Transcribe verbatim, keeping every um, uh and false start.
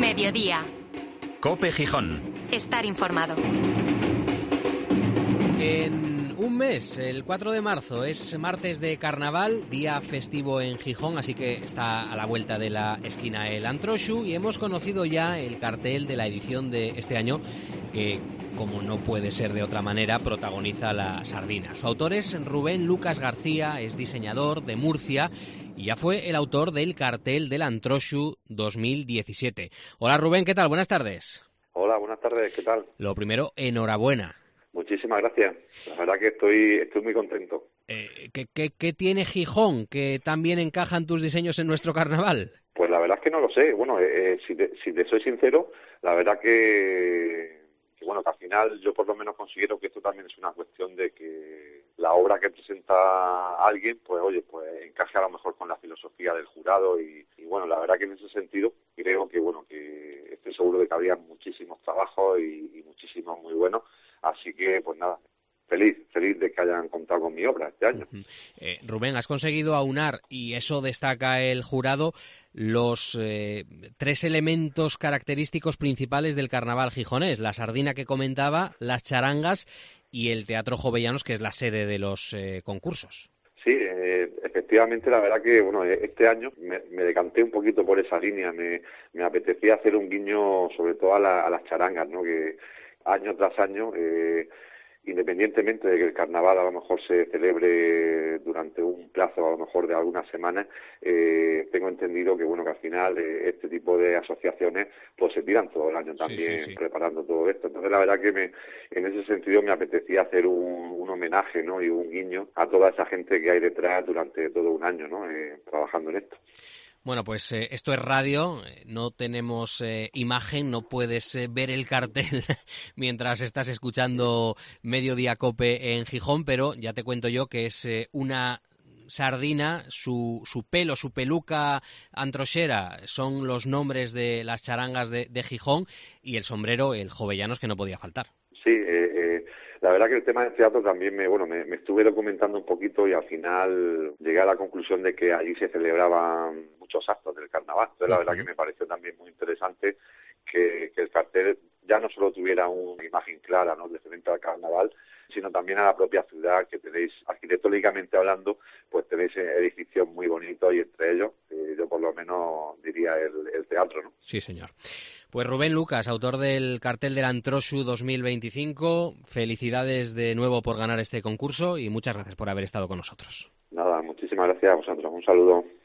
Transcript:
Mediodía. COPE Gijón. Estar informado. En un mes, el cuatro de marzo, es martes de carnaval, día festivo en Gijón, así que está a la vuelta de la esquina el Antroxu y hemos conocido ya el cartel de la edición de este año que, como no puede ser de otra manera, protagoniza la sardina. Su autor es Rubén Lucas García, es diseñador de Murcia y ya fue el autor del cartel del Antroxu dos mil diecisiete. Hola Rubén, ¿qué tal? Buenas tardes. Hola, buenas tardes, ¿qué tal? Lo primero, enhorabuena. Muchísimas gracias. La verdad que estoy estoy muy contento. Eh, ¿qué, qué, ¿Qué tiene Gijón que también encajan tus diseños en nuestro carnaval? Pues la verdad es que no lo sé. Bueno, eh, si, te, si te soy sincero, la verdad que, que, bueno, que al final yo por lo menos considero que esto también es una cuestión de que la obra que presenta alguien, pues oye, pues encaje a lo mejor con la filosofía del jurado y, y bueno, la verdad que en ese sentido creo que, bueno, que estoy seguro de que había muchísimos trabajos y, y muchísimos muy buenos. Así que, pues nada, feliz, feliz de que hayan contado con mi obra este año. Uh-huh. eh, Rubén, has conseguido aunar, y eso destaca el jurado, los eh, tres elementos característicos principales del carnaval gijonés: la sardina que comentaba, las charangas y el Teatro Jovellanos, que es la sede de los eh, concursos. Sí, eh, efectivamente, la verdad que bueno, este año me, me decanté un poquito por esa línea. Me, me apetecía hacer un guiño sobre todo a, la, a las charangas, ¿no? Que año tras año, eh, independientemente de que el carnaval a lo mejor se celebre durante un plazo a lo mejor de algunas semanas, eh, tengo entendido que bueno que al final eh, este tipo de asociaciones pues se tiran todo el año también, sí, sí, sí. preparando todo esto. Entonces la verdad que me, en ese sentido me apetecía hacer un, un homenaje, ¿no? Y un guiño a toda esa gente que hay detrás durante todo un año, ¿no? Eh, trabajando en esto. Bueno, pues eh, esto es radio, no tenemos eh, imagen, no puedes eh, ver el cartel mientras estás escuchando Mediodía Cope en Gijón, pero ya te cuento yo que es eh, una sardina, su, su pelo, su peluca antroxera son los nombres de las charangas de, de Gijón, y el sombrero, el Jovellanos, que no podía faltar. Sí, eh, eh, la verdad que el tema del teatro también me, bueno, me, me estuve documentando un poquito y al final llegué a la conclusión de que allí se celebraban muchos actos del carnaval. Entonces la verdad que me pareció también muy interesante que, que el cartel ya no solo tuviera una imagen clara, ¿no?, referente al carnaval, sino también a la propia ciudad, que tenéis, arquitectónicamente hablando, pues tenéis edificios muy bonitos y entre ellos, eh, yo por lo menos diría el, el teatro, ¿no? Sí, señor. Pues Rubén Lucas, autor del cartel del Antroxu dos mil veinticinco, felicidades de nuevo por ganar este concurso y muchas gracias por haber estado con nosotros. Nada, muchísimas gracias a vosotros. Un saludo.